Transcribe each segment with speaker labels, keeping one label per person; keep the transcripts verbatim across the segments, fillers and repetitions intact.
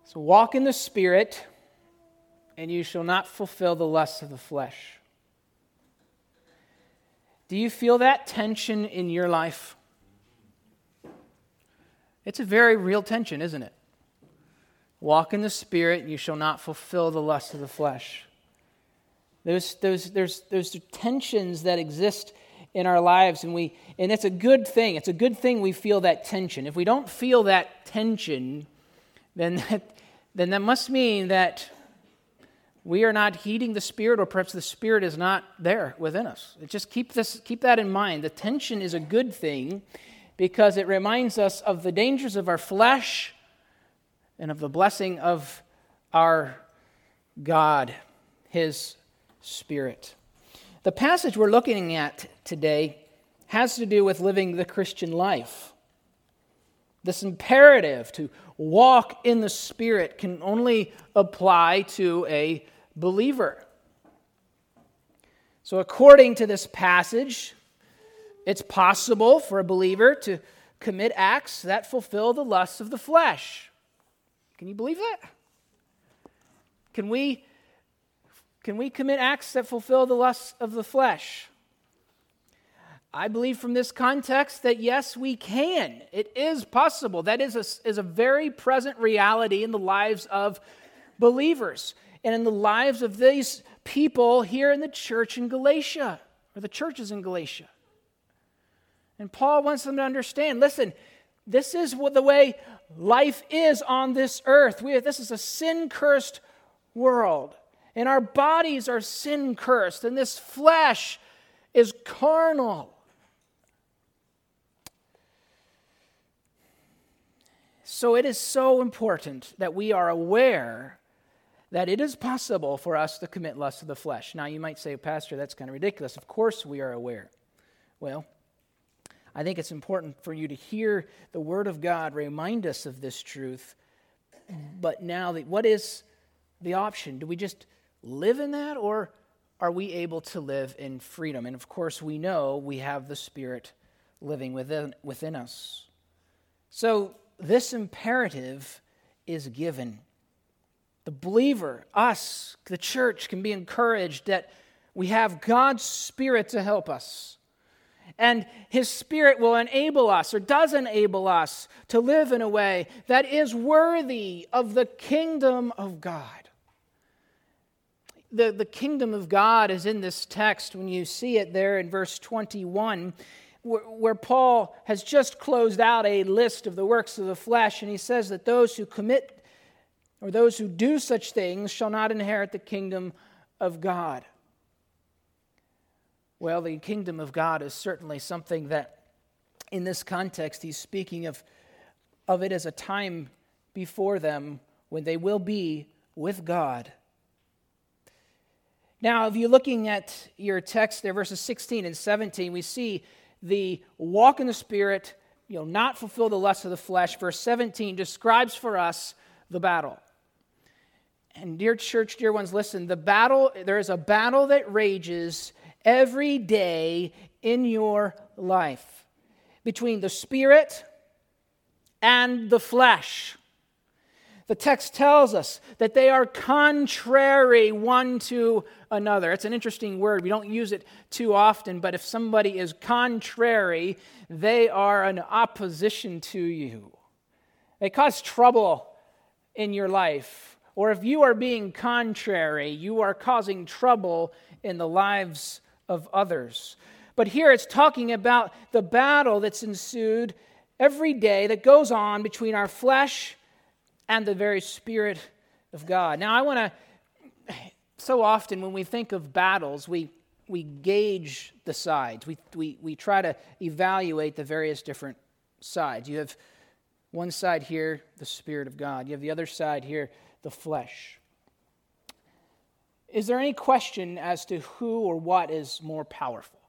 Speaker 1: So walk in the Spirit, and you shall not fulfill the lusts of the flesh. Do you feel that tension in your life? It's a very real tension, isn't it? Walk in the Spirit, and you shall not fulfill the lusts of the flesh. There's, there's, there's, there's tensions that exist in our lives, and we and it's a good thing. It's a good thing we feel that tension. If we don't feel that tension, then that, then that must mean that we are not heeding the Spirit, or perhaps the Spirit is not there within us. Just keep this, keep that in mind. The tension is a good thing because it reminds us of the dangers of our flesh and of the blessing of our God, His Spirit. The passage we're looking at today has to do with living the Christian life. This imperative to walk in the Spirit can only apply to a believer. So according to this passage, it's possible for a believer to commit acts that fulfill the lusts of the flesh. Can you believe that? Can we, can we commit acts that fulfill the lusts of the flesh? I believe from this context that yes, we can. It is possible. That is a, is a very present reality in the lives of believers and in the lives of these people here in the church in Galatia, or the churches in Galatia. And Paul wants them to understand, listen, this is what the way life is on this earth. We, this is a sin-cursed world, and our bodies are sin-cursed, and this flesh is carnal. So it is so important that we are aware that it is possible for us to commit lust of the flesh. Now you might say, Pastor, that's kind of ridiculous. Of course we are aware. Well, I think it's important for you to hear the Word of God remind us of this truth. But now, what is the option? Do we just live in that, or are we able to live in freedom? And of course we know we have the Spirit living within, within us. So this imperative is given. The believer, us, the church, can be encouraged that we have God's Spirit to help us. And His Spirit will enable us, or does enable us, to live in a way that is worthy of the kingdom of God. The, the kingdom of God is in this text when you see it there in verse twenty-one, where, where Paul has just closed out a list of the works of the flesh, and he says that those who commit, or those who do such things, shall not inherit the kingdom of God. Well, the kingdom of God is certainly something that, in this context, he's speaking of, of it as a time before them when they will be with God. Now, if you're looking at your text there, verses sixteen and seventeen, we see the walk in the Spirit, you know, not fulfill the lusts of the flesh. Verse seventeen describes for us the battle. And dear church, dear ones, listen, the battle, there is a battle that rages every day in your life between the Spirit and the flesh. The text tells us that they are contrary one to another. It's an interesting word. We don't use it too often, but if somebody is contrary, they are an opposition to you. They cause trouble in your life. Or if you are being contrary, you are causing trouble in the lives of others. But here it's talking about the battle that's ensued every day that goes on between our flesh and the very Spirit of God. Now I want to, so often when we think of battles, we we gauge the sides. We, we, we try to evaluate the various different sides. You have one side here, the Spirit of God. You have the other side here, the flesh. Is there any question as to who or what is more powerful?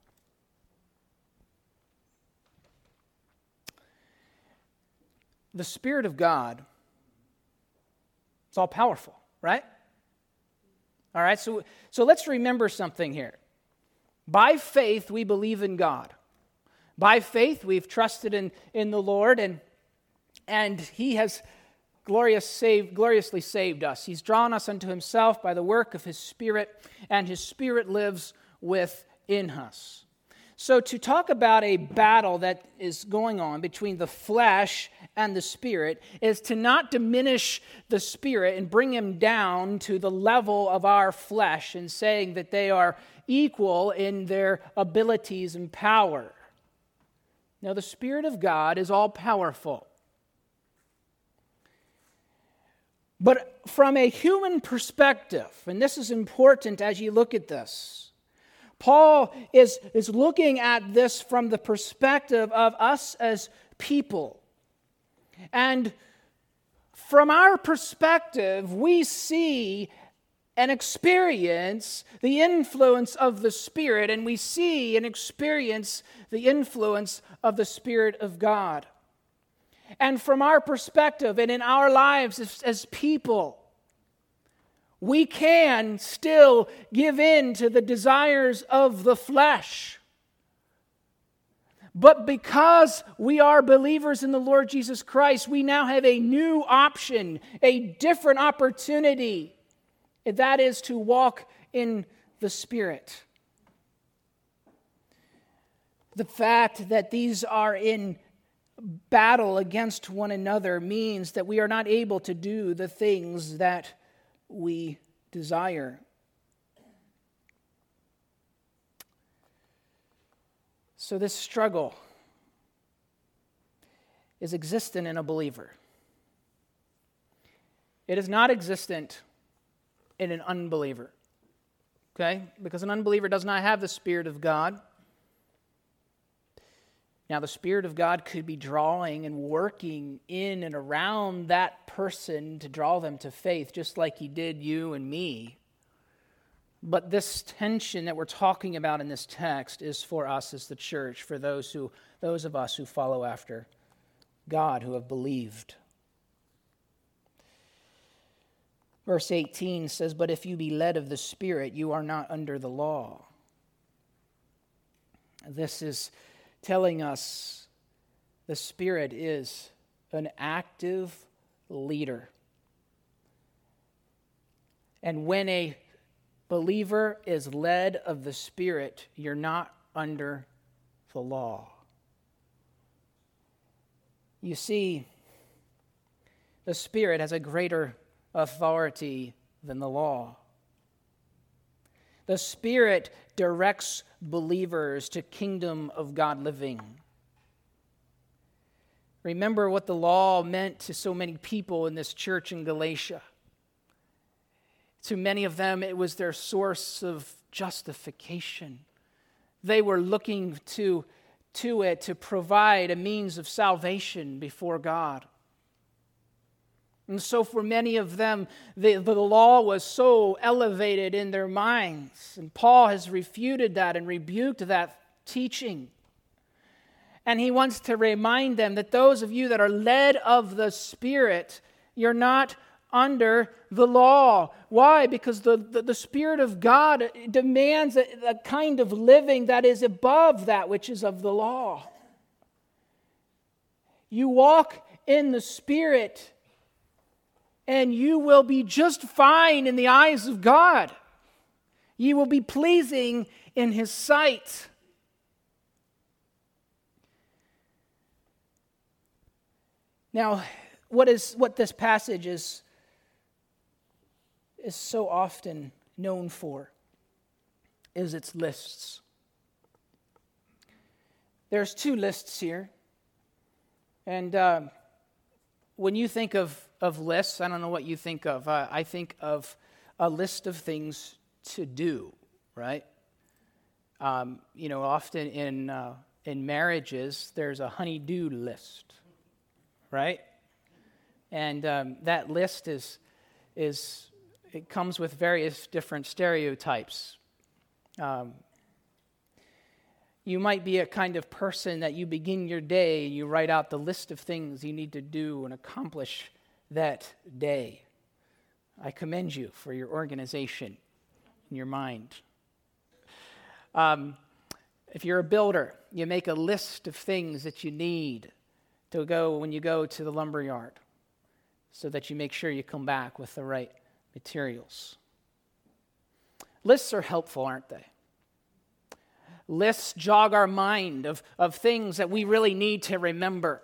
Speaker 1: The Spirit of God, it's all powerful, right? All right, so, so let's remember something here. By faith, we believe in God. By faith, we've trusted in, in the Lord, and, and He has glorious save, gloriously saved us. He's drawn us unto himself by the work of his Spirit, and his Spirit lives within us. So to talk about a battle that is going on between the flesh and the Spirit is to not diminish the Spirit and bring him down to the level of our flesh and saying that they are equal in their abilities and power. Now, the Spirit of God is all-powerful. But from a human perspective, and this is important as you look at this, Paul is, is looking at this from the perspective of us as people. And from our perspective, we see and experience the influence of the Spirit, and we see and experience the influence of the Spirit of God. And from our perspective and in our lives as, as people, we can still give in to the desires of the flesh. But because we are believers in the Lord Jesus Christ, we now have a new option, a different opportunity. And that is to walk in the Spirit. The fact that these are in battle against one another means that we are not able to do the things that we desire. So this struggle is existent in a believer. It is not existent in an unbeliever. Okay? Because an unbeliever does not have the Spirit of God. Now, the Spirit of God could be drawing and working in and around that person to draw them to faith, just like he did you and me. But this tension that we're talking about in this text is for us as the church, for those who, those of us who follow after God, who have believed. Verse eighteen says, "But if you be led of the Spirit, you are not under the law." This is telling us the Spirit is an active leader. And when a believer is led of the Spirit, you're not under the law. You see, the Spirit has a greater authority than the law. The Spirit directs believers to kingdom of God living. Remember what the law meant to so many people in this church in Galatia. To many of them, it was their source of justification. They were looking to, to it to provide a means of salvation before God. And so for many of them, the, the law was so elevated in their minds. And Paul has refuted that and rebuked that teaching. And he wants to remind them that those of you that are led of the Spirit, you're not under the law. Why? Because the, the, the Spirit of God demands a, a kind of living that is above that which is of the law. You walk in the Spirit, and you will be just fine in the eyes of God. You will be pleasing in His sight. Now, what is what this passage is, is so often known for is its lists. There's two lists here. And uh, when you think of of lists, I don't know what you think of. Uh, I think of a list of things to do, right? Um, you know, often in uh, in marriages, there's a honey-do list, right? And um, that list is is it comes with various different stereotypes. Um, you might be a kind of person that you begin your day, you write out the list of things you need to do and accomplish that day. I commend you for your organization in your mind. Um, if you're a builder, you make a list of things that you need to go when you go to the lumber yard. so that you make sure you come back with the right materials. Lists are helpful, aren't they? Lists jog our mind of, of things that we really need to remember.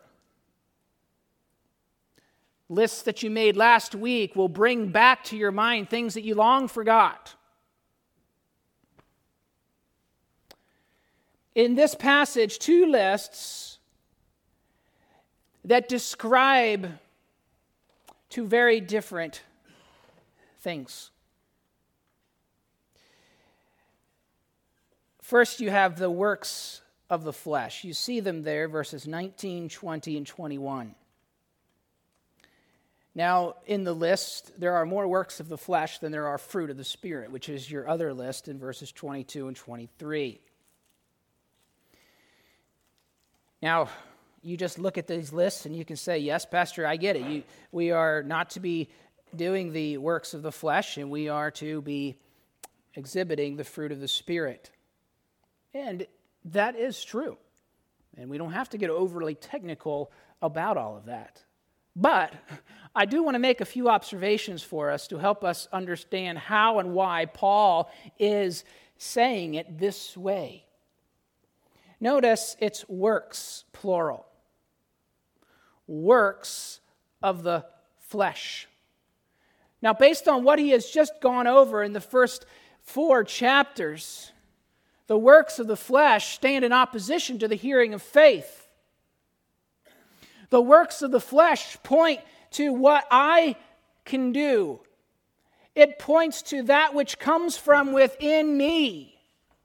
Speaker 1: Lists that you made last week will bring back to your mind things that you long forgot. In this passage, two lists that describe two very different things. First, you have the works of the flesh. You see them there, verses nineteen, twenty, and twenty-one. Now, in the list, there are more works of the flesh than there are fruit of the Spirit, which is your other list in verses twenty-two and twenty-three. Now, you just look at these lists and you can say, yes, Pastor, I get it. You, we are not to be doing the works of the flesh, and we are to be exhibiting the fruit of the Spirit. And that is true. And we don't have to get overly technical about all of that. But I do want to make a few observations for us to help us understand how and why Paul is saying it this way. Notice it's works, plural. Works of the flesh. Now, based on what he has just gone over in the first four chapters, the works of the flesh stand in opposition to the hearing of faith. The works of the flesh point to what I can do. It points to that which comes from within me.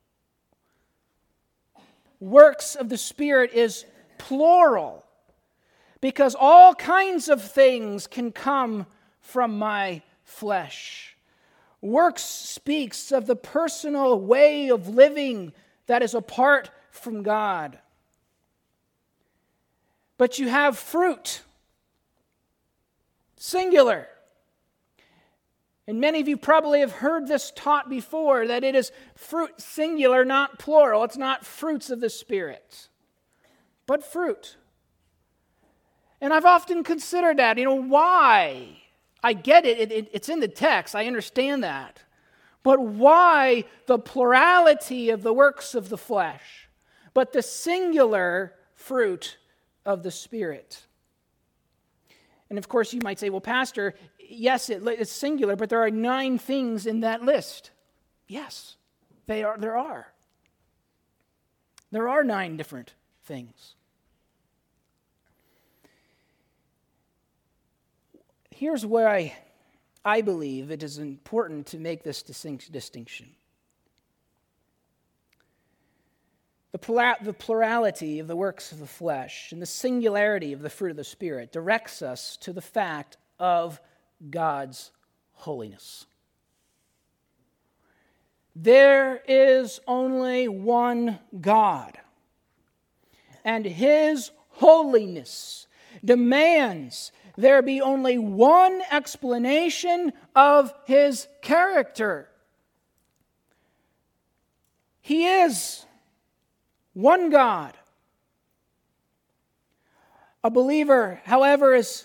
Speaker 1: Works of the Spirit is plural because all kinds of things can come from my flesh. Works speaks of the personal way of living that is apart from God. But you have fruit, singular. And many of you probably have heard this taught before, that it is fruit, singular, not plural. It's not fruits of the Spirit, but fruit. And I've often considered that, you know, why? I get it, it, it, it's in the text, I understand that. But why the plurality of the works of the flesh, but the singular fruit of the Spirit? And of course you might say, well, Pastor, yes, it, it's singular, but there are nine things in that list. Yes, they are. There are. There are nine different things. Here's where I, I believe it is important to make this distinction. The, plura- the plurality of the works of the flesh and the singularity of the fruit of the Spirit directs us to the fact of God's holiness. There is only one God, and His holiness demands there be only one explanation of His character. He is one God. A believer, however, is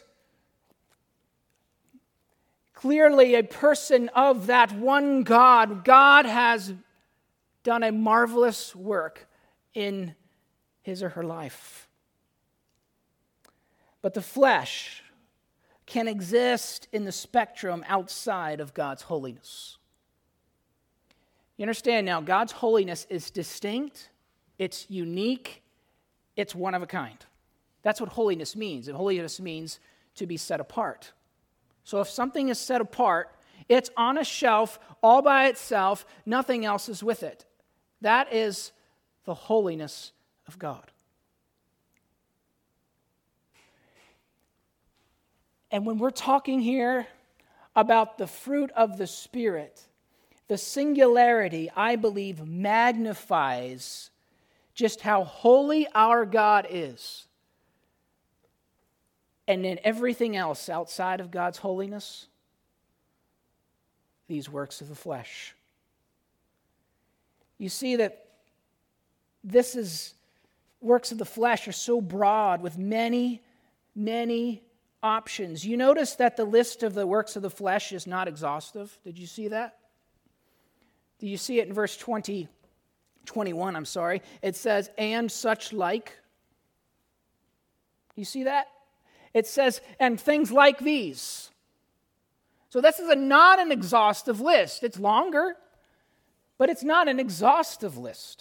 Speaker 1: clearly a person of that one God. God has done a marvelous work in his or her life. But the flesh can exist in the spectrum outside of God's holiness. You understand now, God's holiness is distinct, it's unique, it's one of a kind. That's what holiness means. And holiness means to be set apart. So if something is set apart, it's on a shelf all by itself, nothing else is with it. That is the holiness of God. And when we're talking here about the fruit of the Spirit, the singularity, I believe, magnifies just how holy our God is. And then everything else outside of God's holiness, these works of the flesh. You see that this is, works of the flesh are so broad with many, many options. You notice that the list of the works of the flesh is not exhaustive. Did you see that? Do you see it in verse twenty, twenty-one, I'm sorry. It says, and such like. You see that? It says, and things like these. So this is a, not an exhaustive list. It's longer, but it's not an exhaustive list.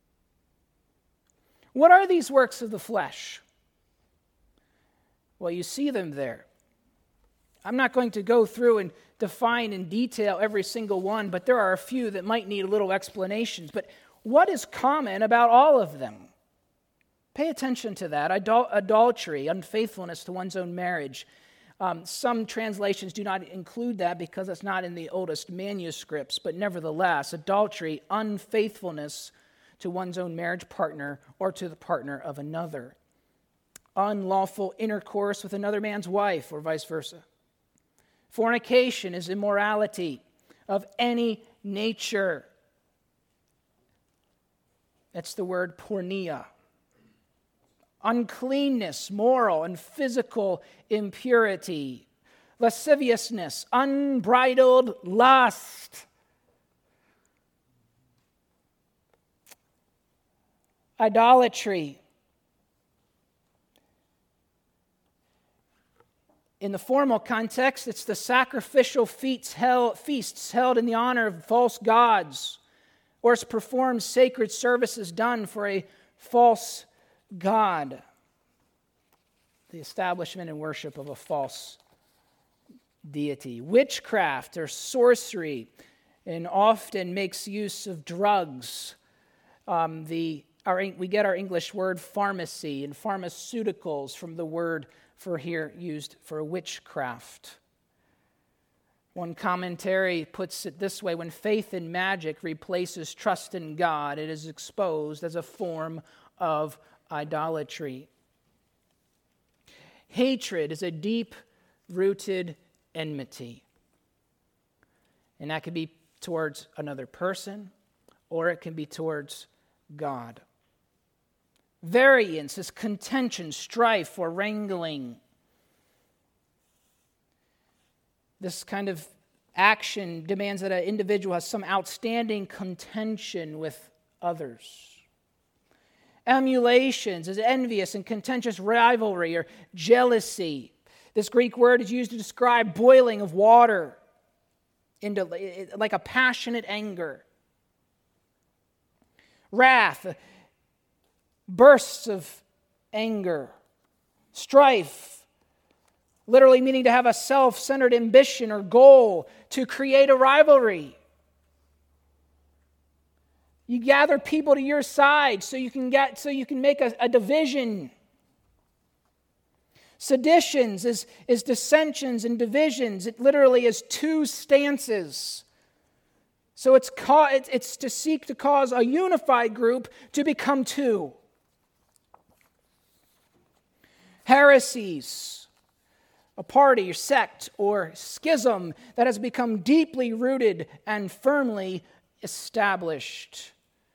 Speaker 1: What are these works of the flesh? Well, you see them there. I'm not going to go through and define in detail every single one, but there are a few that might need a little explanations. But what is common about all of them? Pay attention to that. Idol- adultery, unfaithfulness to one's own marriage. Um, some translations do not include that because it's not in the oldest manuscripts, but nevertheless, adultery, unfaithfulness to one's own marriage partner or to the partner of another. Unlawful intercourse with another man's wife or vice versa. Fornication is immorality of any nature. That's the word porneia. Uncleanness, moral and physical impurity. Lasciviousness, unbridled lust. Idolatry. In the formal context, it's the sacrificial feasts held, feasts held in the honor of false gods, or it's performed sacred services done for a false god. The establishment and worship of a false deity. Witchcraft or sorcery, and often makes use of drugs. Um, the our, we get our English word pharmacy and pharmaceuticals from the word for here used for witchcraft. One commentary puts it this way: when faith in magic replaces trust in God, it is exposed as a form of idolatry. Hatred is a deep-rooted enmity. And that can be towards another person, or it can be towards God. Variance is contention, strife, or wrangling. This kind of action demands that an individual has some outstanding contention with others. Emulations is envious and contentious rivalry or jealousy. This Greek word is used to describe boiling of water into like a passionate anger. Wrath, bursts of anger. Strife, literally meaning to have a self-centered ambition or goal to create a rivalry. You gather people to your side so you can get so you can make a, a division. Seditions is, is dissensions and divisions. It literally is two stances. So it's, ca- it's it's to seek to cause a unified group to become two. Heresies, a party or sect or schism that has become deeply rooted and firmly established.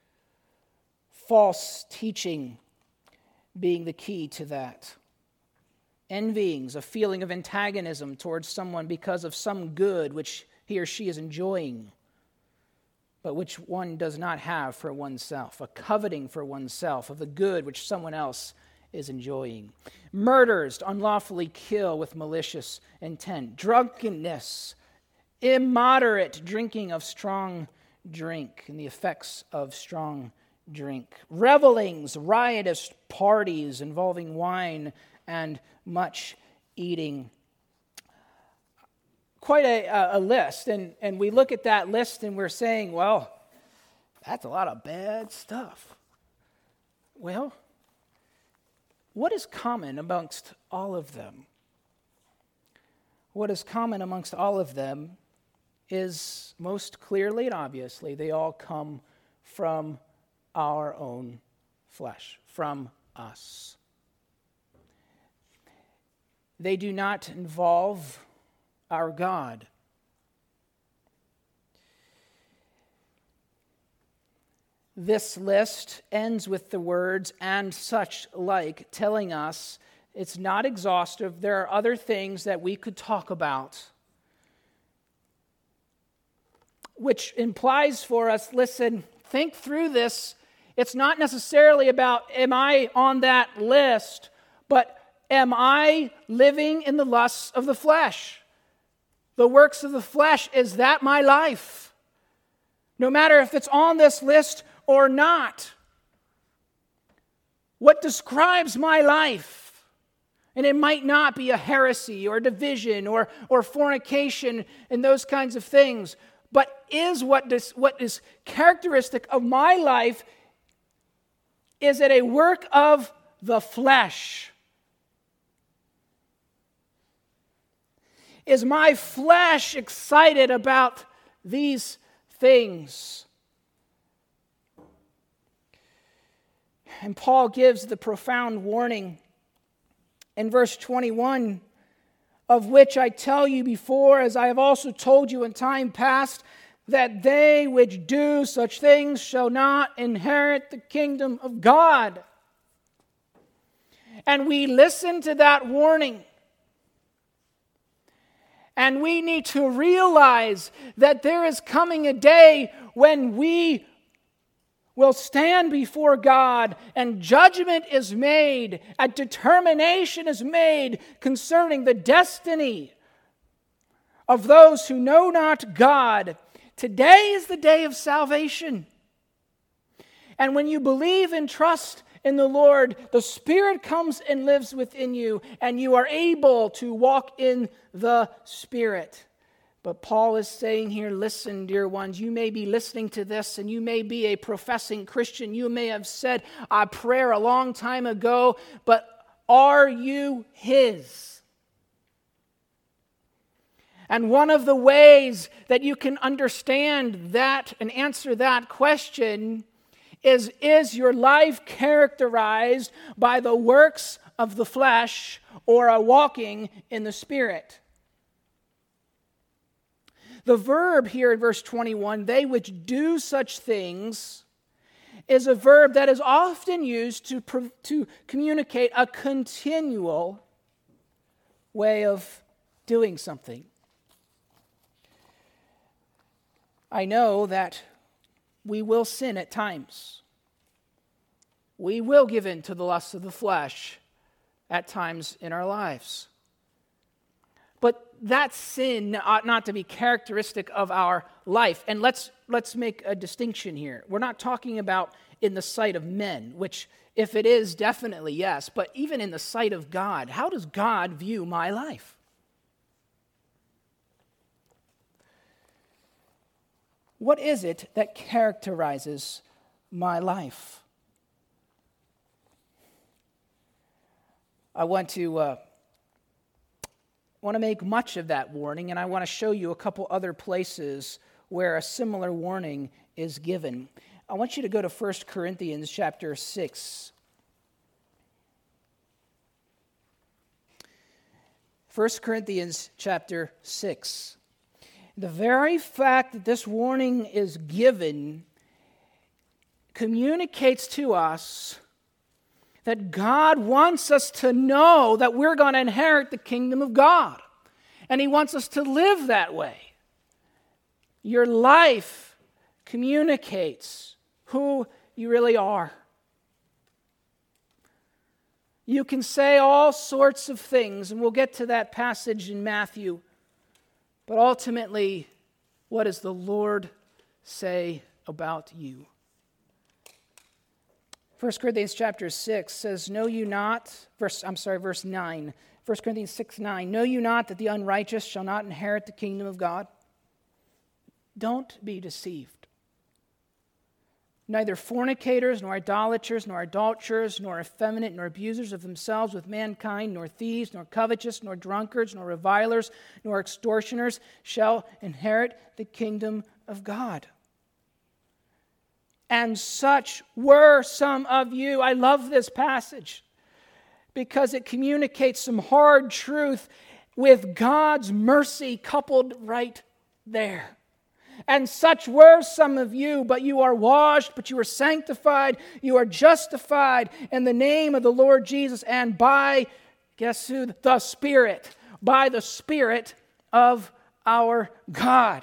Speaker 1: False teaching being the key to that. Envyings, a feeling of antagonism towards someone because of some good which he or she is enjoying, but which one does not have for oneself. A coveting for oneself of the good which someone else is enjoying. Murders, to unlawfully kill with malicious intent. Drunkenness, immoderate drinking of strong drink and the effects of strong drink. Revelings, riotous parties involving wine and much eating. Quite a, a list. And, and we look at that list and we're saying, well, that's a lot of bad stuff. Well, what is common amongst all of them? What is common amongst all of them is most clearly and obviously they all come from our own flesh, from us. They do not involve our God. This list ends with the words, and such like, telling us It's not exhaustive. There are other things that we could talk about, which implies for us, listen, think through this. It's not necessarily about, am I on that list, but am I living in the lusts of the flesh? The works of the flesh, is that my life? No matter if it's on this list or not. What describes my life? And it might not be a heresy or division or, or fornication and those kinds of things, but is what, this, what is characteristic of my life, is it a work of the flesh? Is my flesh excited about these things? And Paul gives the profound warning in verse twenty-one, of which I tell you before, as I have also told you in time past, that they which do such things shall not inherit the kingdom of God. And we listen to that warning. And we need to realize that there is coming a day when we will stand before God and judgment is made, a determination is made concerning the destiny of those who know not God. Today is the day of salvation. And when you believe and trust in the Lord, the Spirit comes and lives within you, and you are able to walk in the Spirit. But Paul is saying here, listen, dear ones, you may be listening to this and you may be a professing Christian. You may have said a prayer a long time ago, but are you His? And one of the ways that you can understand that and answer that question is, is your life characterized by the works of the flesh or a walking in the Spirit? The verb here in verse twenty-one, they which do such things, is a verb that is often used to, to communicate a continual way of doing something. I know that we will sin at times. We will give in to the lusts of the flesh at times in our lives. But that sin ought not to be characteristic of our life. And let's let's make a distinction here. We're not talking about in the sight of men, which if it is, definitely yes. But even in the sight of God, how does God view my life? What is it that characterizes my life? I want to uh, want to make much of that warning, and I want to show you a couple other places where a similar warning is given. I want you to go to First Corinthians chapter six. First Corinthians chapter six. The very fact that this warning is given communicates to us that God wants us to know that we're going to inherit the kingdom of God. And He wants us to live that way. Your life communicates who you really are. You can say all sorts of things, and we'll get to that passage in Matthew. But ultimately, what does the Lord say about you? First Corinthians chapter six says, Know you not, verse, I'm sorry, verse nine. First Corinthians six, nine. Know you not that the unrighteous shall not inherit the kingdom of God? Don't be deceived. Neither fornicators, nor idolaters, nor adulterers, nor effeminate, nor abusers of themselves with mankind, nor thieves, nor covetous, nor drunkards, nor revilers, nor extortioners shall inherit the kingdom of God. And such were some of you. I love this passage because it communicates some hard truth with God's mercy coupled right there. And such were some of you, but you are washed, but you are sanctified, you are justified in the name of the Lord Jesus and by Guess who? The Spirit. By the Spirit of our God.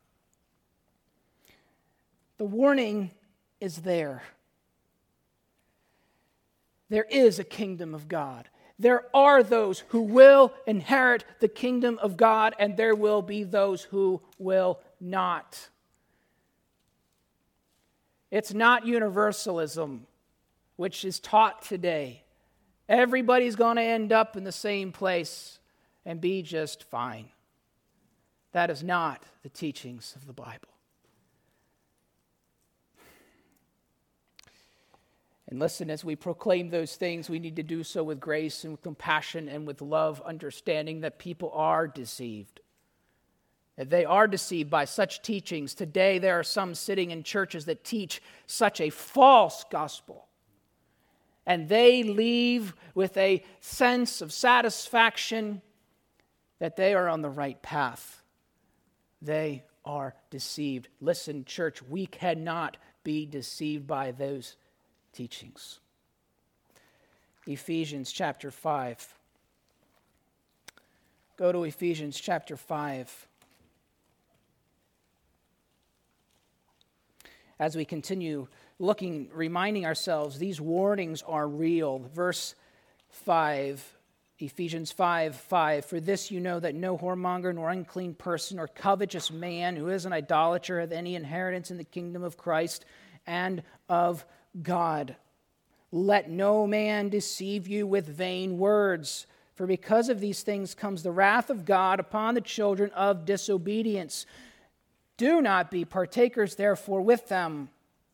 Speaker 1: The warning is there. There is a kingdom of God. There are those who will inherit the kingdom of God, and there will be those who will not. It's not universalism, which is taught today. Everybody's going to end up in the same place and be just fine. That is not the teachings of the Bible. And listen, as we proclaim those things, we need to do so with grace and with compassion and with love, understanding that people are deceived. That they are deceived by such teachings. Today, there are some sitting in churches that teach such a false gospel. And they leave with a sense of satisfaction that they are on the right path. They are deceived. Listen, church, we cannot be deceived by those teachings. Ephesians chapter five. Go to Ephesians chapter five. As we continue looking, reminding ourselves, these warnings are real. Verse five, Ephesians five, five. For this you know that no whoremonger, nor unclean person, or covetous man who is an idolater hath any inheritance in the kingdom of Christ and of God. Let no man deceive you with vain words, for because of these things comes the wrath of God upon the children of disobedience. Do not be partakers, therefore, with them.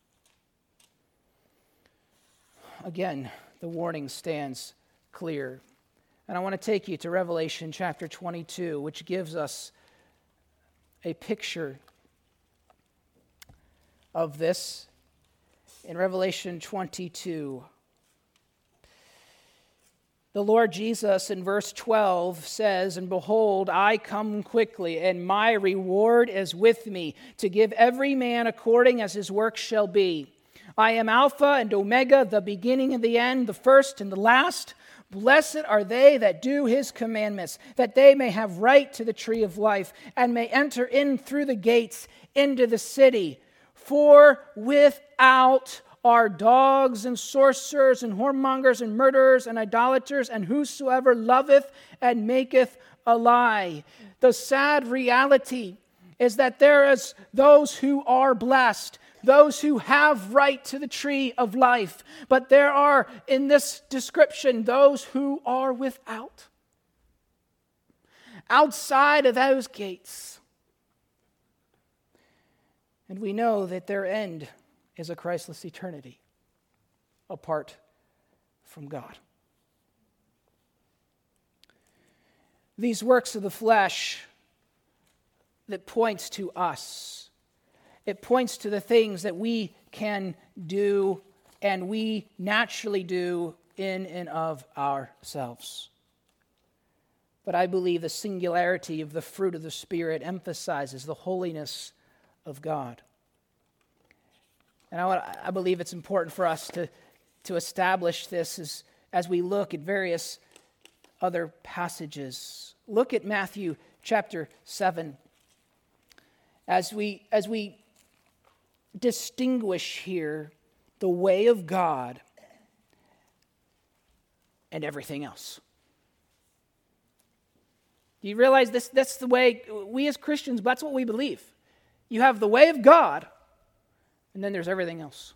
Speaker 1: Again, the warning stands clear. And I want to take you to Revelation chapter twenty-two, which gives us a picture of this. In Revelation twenty-two, the Lord Jesus in verse twelve says, And behold, I come quickly, and my reward is with me, to give every man according as his work shall be. I am Alpha and Omega, the beginning and the end, the first and the last. Blessed are they that do his commandments, that they may have right to the tree of life, and may enter in through the gates into the city. For without are dogs and sorcerers and whoremongers and murderers and idolaters and whosoever loveth and maketh a lie. The sad reality is that there is those who are blessed, those who have right to the tree of life, but there are in this description those who are without. Outside of those gates. And we know that their end is a Christless eternity apart from God. These works of the flesh that points to us. It points to the things that we can do and we naturally do in and of ourselves. But I believe the singularity of the fruit of the Spirit emphasizes the holiness of God. And I, I believe it's important for us to, to establish this as, as we look at various other passages. Look at Matthew chapter seven. As we, as we distinguish here the way of God and everything else. Do you realize this? That's the way we as Christians, that's what we believe. You have the way of God, and then there's everything else.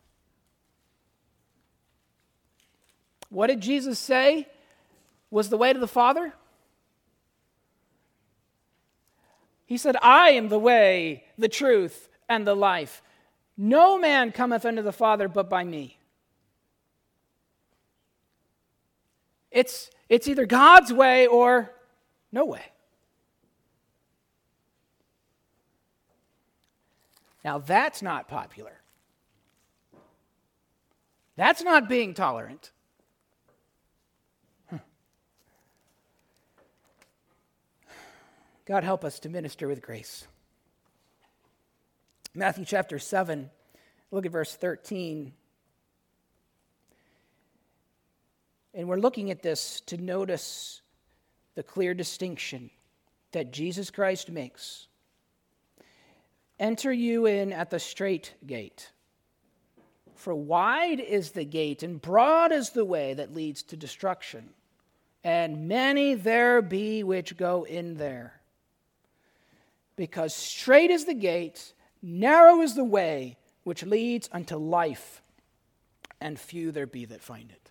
Speaker 1: What did Jesus say was the way to the Father? He said, I am the way, the truth, and the life. No man cometh unto the Father but by me. It's, it's either God's way or no way. Now that's not popular. That's not being tolerant. Huh. God help us to minister with grace. Matthew chapter seven, look at verse thirteen. And we're looking at this to notice the clear distinction that Jesus Christ makes. Enter you in at the strait gate. For wide is the gate, and broad is the way that leads to destruction, and many there be which go in there. Because strait is the gate, narrow is the way which leads unto life, and few there be that find it.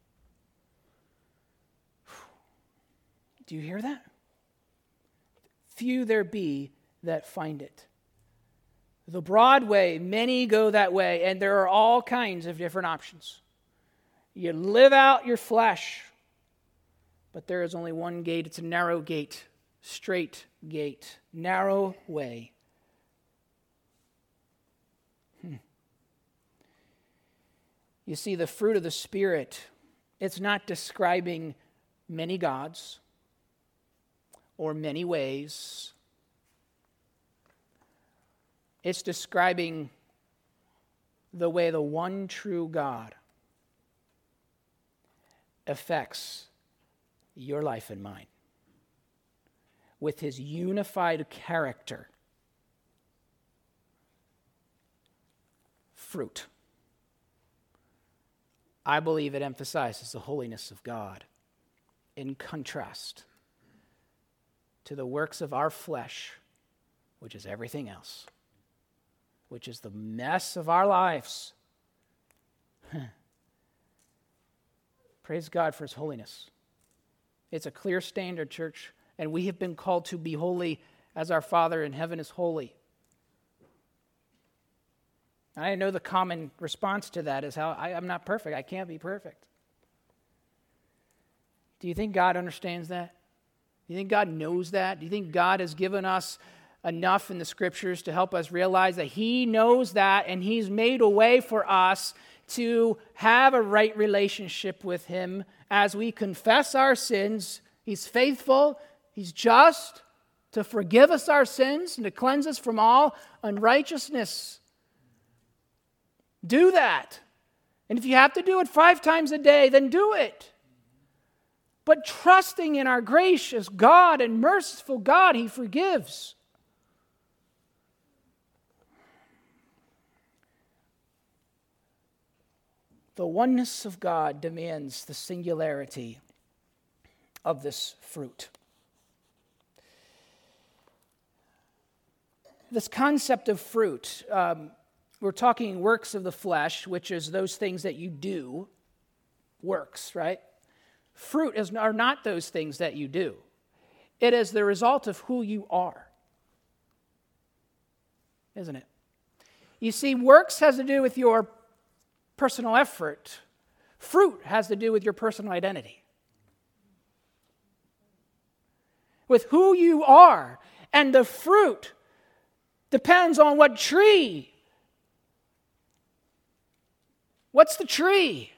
Speaker 1: Do you hear that? Few there be that find it. The broad way, many go that way, and there are all kinds of different options. You live out your flesh, but there is only one gate. It's a narrow gate, straight gate, narrow way. Hmm. You see, the fruit of the Spirit, it's not describing many gods or many ways. It's describing the way the one true God affects your life and mine with his unified character. Fruit. I believe it emphasizes the holiness of God in contrast to the works of our flesh, which is everything else, which is the mess of our lives. Praise God for his holiness. It's a clear standard, church, and we have been called to be holy as our Father in heaven is holy. I know the common response to that is how I, I'm not perfect. I can't be perfect. Do you think God understands that? Do you think God knows that? Do you think God has given us enough in the Scriptures to help us realize that he knows that and he's made a way for us to have a right relationship with him as we confess our sins? He's faithful, he's just to forgive us our sins and to cleanse us from all unrighteousness. Do that. And if you have to do it five times a day, then do it. But trusting in our gracious God and merciful God, he forgives. The oneness of God demands the singularity of this fruit. This concept of fruit, um, we're talking works of the flesh, which is those things that you do, works, right? Fruit is, are not those things that you do. It is the result of who you are, isn't it? You see, works has to do with your personal effort. Fruit has to do with your personal identity. With who you are. And the fruit depends on what tree. What's the tree?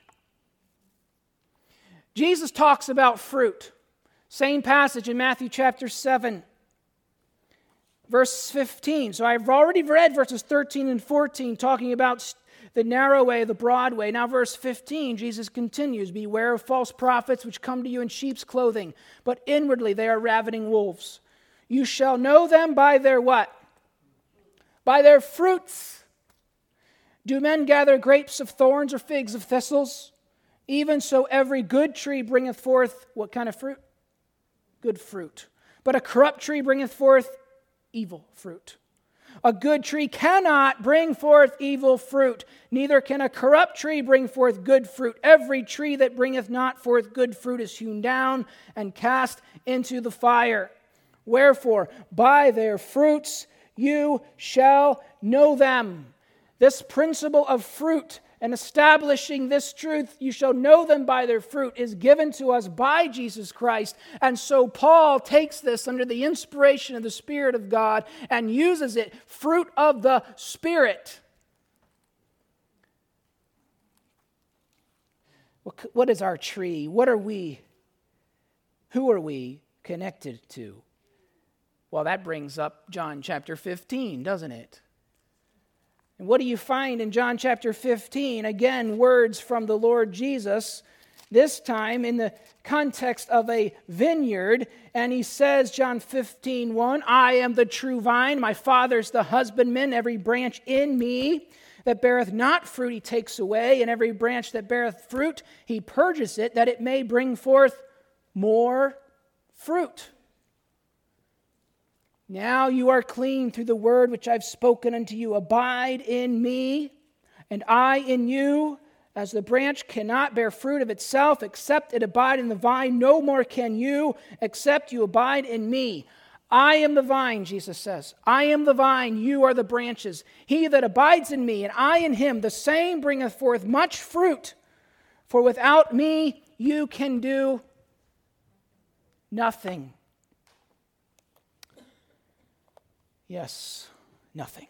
Speaker 1: Jesus talks about fruit. Same passage in Matthew chapter seven, verse fifteen. So I've already read verses thirteen and fourteen talking about the narrow way, the broad way. Now verse fifteen, Jesus continues, beware of false prophets which come to you in sheep's clothing, but inwardly they are ravening wolves. You shall know them by their what? By their fruits. Do men gather grapes of thorns or figs of thistles? Even so every good tree bringeth forth what kind of fruit? Good fruit. But a corrupt tree bringeth forth evil fruit. A good tree cannot bring forth evil fruit, neither can a corrupt tree bring forth good fruit. Every tree that bringeth not forth good fruit is hewn down and cast into the fire. Wherefore, by their fruits you shall know them. This principle of fruit and establishing this truth, you shall know them by their fruit, is given to us by Jesus Christ. And so Paul takes this under the inspiration of the Spirit of God and uses it, fruit of the Spirit. What is our tree? What are we? Who are we connected to? Well, that brings up John chapter fifteen, doesn't it? And what do you find in John chapter fifteen? Again, words from the Lord Jesus this time in the context of a vineyard. And he says, John fifteen one, I am the true vine, my Father's the husbandman. Every branch in me that beareth not fruit he takes away, and every branch that beareth fruit he purges it, that it may bring forth more fruit. Now you are clean through the word which I've spoken unto you. Abide in me, and I in you. As the branch cannot bear fruit of itself, except it abide in the vine, no more can you, except you abide in me. I am the vine, Jesus says. I am the vine, you are the branches. He that abides in me, and I in him, the same bringeth forth much fruit. For without me you can do nothing. Yes, nothing.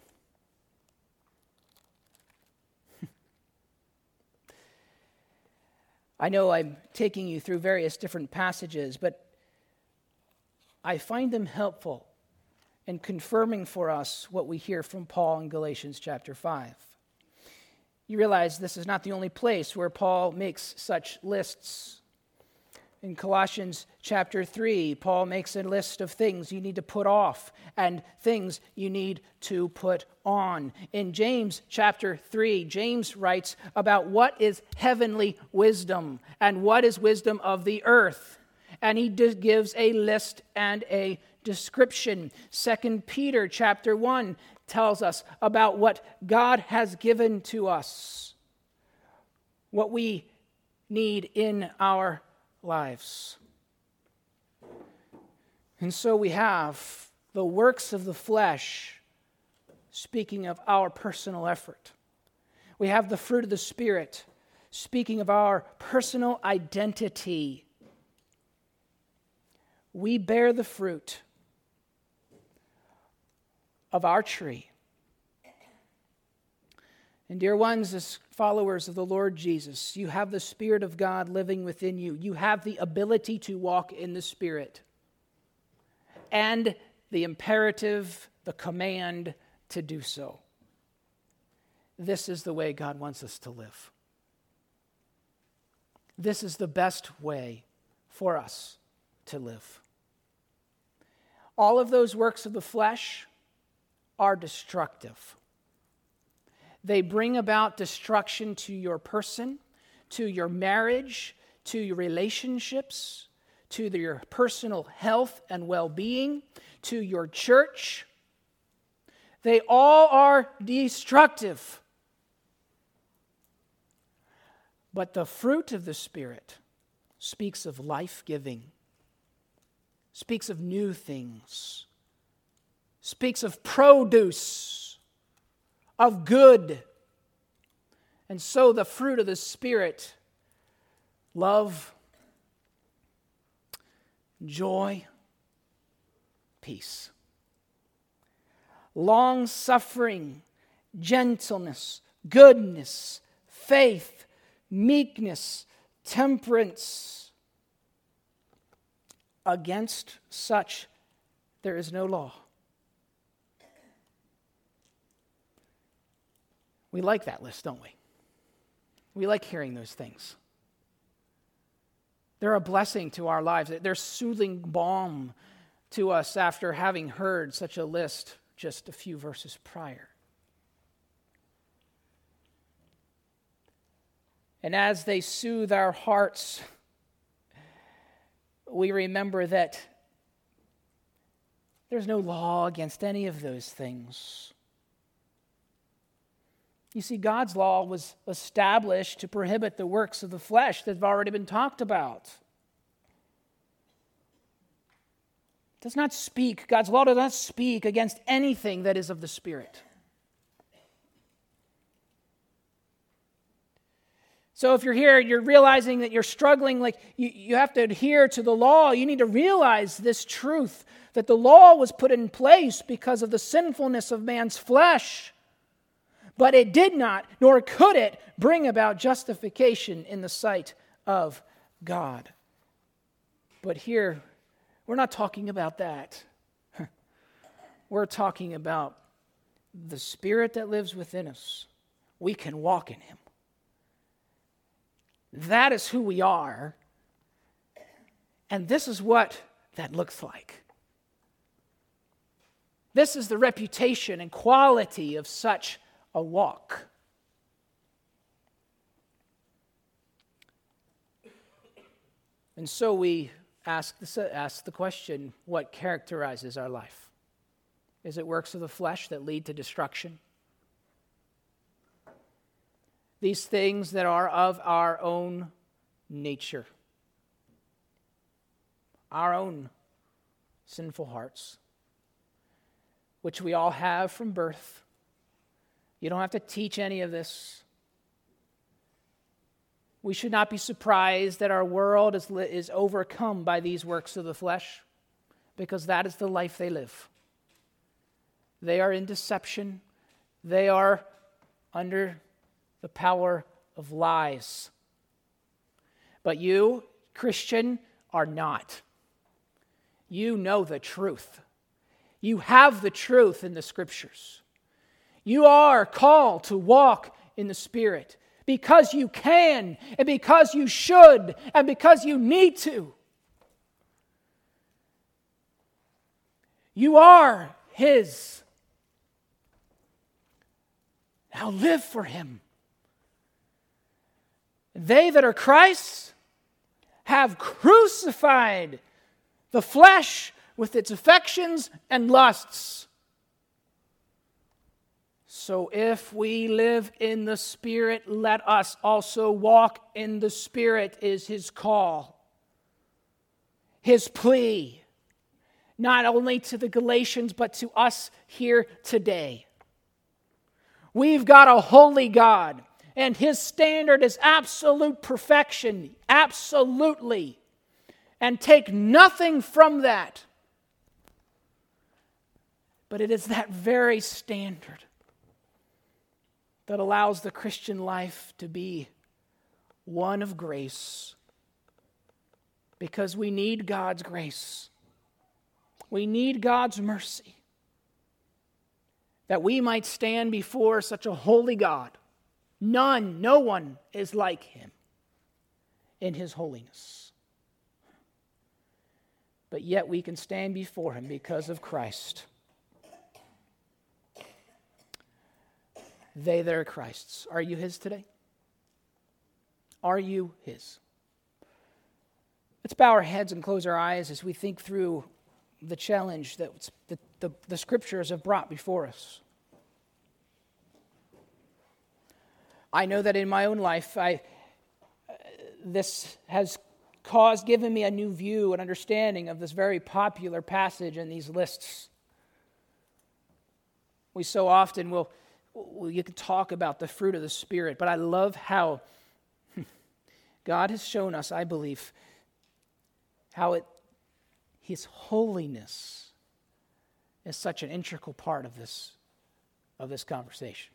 Speaker 1: I know I'm taking you through various different passages, but I find them helpful in confirming for us what we hear from Paul in Galatians chapter five. You realize this is not the only place where Paul makes such lists. In Colossians chapter three, Paul makes a list of things you need to put off and things you need to put on. In James chapter three, James writes about what is heavenly wisdom and what is wisdom of the earth. And he gives a list and a description. Second Peter chapter one tells us about what God has given to us, what we need in our lives. And so we have the works of the flesh, speaking of our personal effort. We have the fruit of the Spirit, speaking of our personal identity. We bear the fruit of our tree. And dear ones, as followers of the Lord Jesus, you have the Spirit of God living within you. You have the ability to walk in the Spirit. And the imperative, the command to do so. This is the way God wants us to live. This is the best way for us to live. All of those works of the flesh are destructive. They bring about destruction to your person, to your marriage, to your relationships, to your personal health and well-being, to your church. They all are destructive. But the fruit of the Spirit speaks of life-giving, speaks of new things, speaks of produce, of good. And so the fruit of the Spirit, love, joy, peace, long-suffering, gentleness, goodness, faith, meekness, temperance. Against such there is no law. We like that list, don't we? We like hearing those things. They're a blessing to our lives. They're soothing balm to us after having heard such a list just a few verses prior. And as they soothe our hearts, we remember that there's no law against any of those things. You see, God's law was established to prohibit the works of the flesh that have already been talked about. It does not speak, God's law does not speak against anything that is of the Spirit. So if you're here, you're realizing that you're struggling, like you, you have to adhere to the law, you need to realize this truth, that the law was put in place because of the sinfulness of man's flesh. But it did not, nor could it, bring about justification in the sight of God. But here, we're not talking about that. We're talking about the Spirit that lives within us. We can walk in Him. That is who we are. And this is what that looks like. This is the reputation and quality of such a walk. And so we ask the, ask the question, what characterizes our life? Is it works of the flesh that lead to destruction? These things that are of our own nature, our own sinful hearts, which we all have from birth. You don't have to teach any of this. We should not be surprised that our world is, is overcome by these works of the flesh, because that is the life they live. They are in deception. They are under the power of lies. But you, Christian, are not. You know the truth. You have the truth in the Scriptures. You are called to walk in the Spirit because you can, and because you should, and because you need to. You are His. Now live for Him. They that are Christ's have crucified the flesh with its affections and lusts. So if we live in the Spirit, let us also walk in the Spirit is His call, His plea, not only to the Galatians, but to us here today. We've got a holy God, and His standard is absolute perfection, absolutely. And take nothing from that. But it is that very standard that allows the Christian life to be one of grace. Because we need God's grace. We need God's mercy. That we might stand before such a holy God. None, no one is like Him in His holiness. But yet we can stand before Him because of Christ. They that are Christ's. Are you His today? Are you His? Let's bow our heads and close our eyes as we think through the challenge that the, the, the Scriptures have brought before us. I know that in my own life, I uh, this has caused, given me a new view and understanding of this very popular passage in these lists. We so often will, will you can talk about the fruit of the Spirit, but I love how God has shown us, I believe, how it His holiness is such an integral part of this, of this conversation.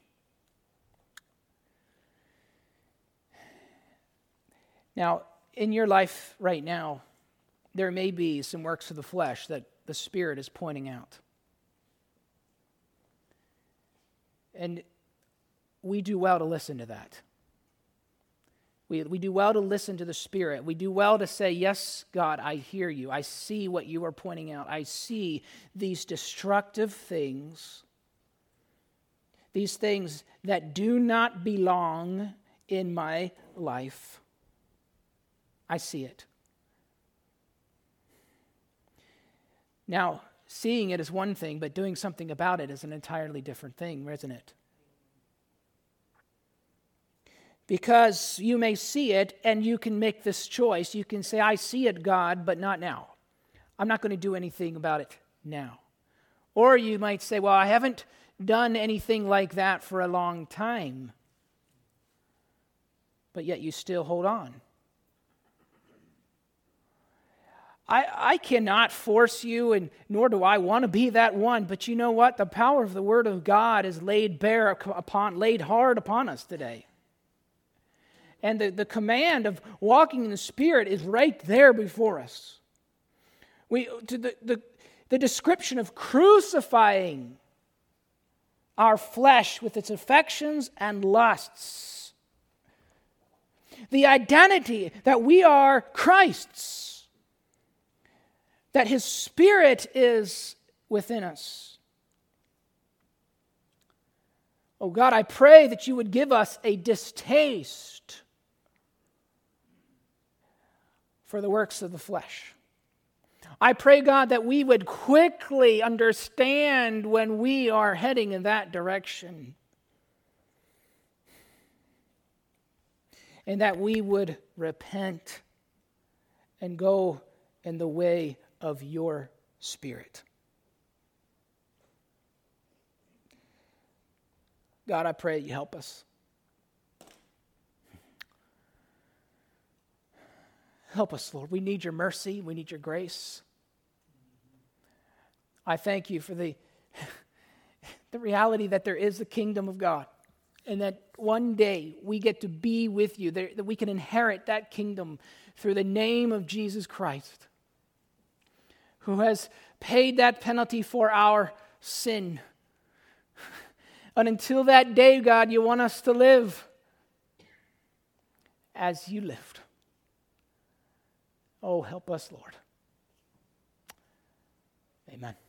Speaker 1: Now, in your life right now, there may be some works of the flesh that the Spirit is pointing out. And we do well to listen to that. We, we do well to listen to the Spirit. We do well to say, yes, God, I hear you. I see what you are pointing out. I see these destructive things, these things that do not belong in my life. I see it. Now, seeing it is one thing, but doing something about it is an entirely different thing, isn't it? Because you may see it and you can make this choice. You can say, I see it, God, but not now. I'm not going to do anything about it now. Or you might say, well, I haven't done anything like that for a long time. But yet you still hold on. I, I cannot force you, and nor do I want to be that one. But you know what? The power of the Word of God is laid bare upon, laid hard upon us today. And the, the command of walking in the Spirit is right there before us. We to the, the, the description of crucifying our flesh with its affections and lusts. the identity that we are Christ's, that His Spirit is within us. Oh God, I pray that you would give us a distaste for the works of the flesh. I pray, God, that we would quickly understand when we are heading in that direction. And that we would repent and go in the way of your Spirit. God, I pray that you help us. Help us, Lord. We need your mercy. We need your grace. I thank you for the, the reality that there is the kingdom of God, and that one day we get to be with you, that we can inherit that kingdom through the name of Jesus Christ, who has paid that penalty for our sin. And until that day, God, you want us to live as you lived. Oh, help us, Lord. Amen.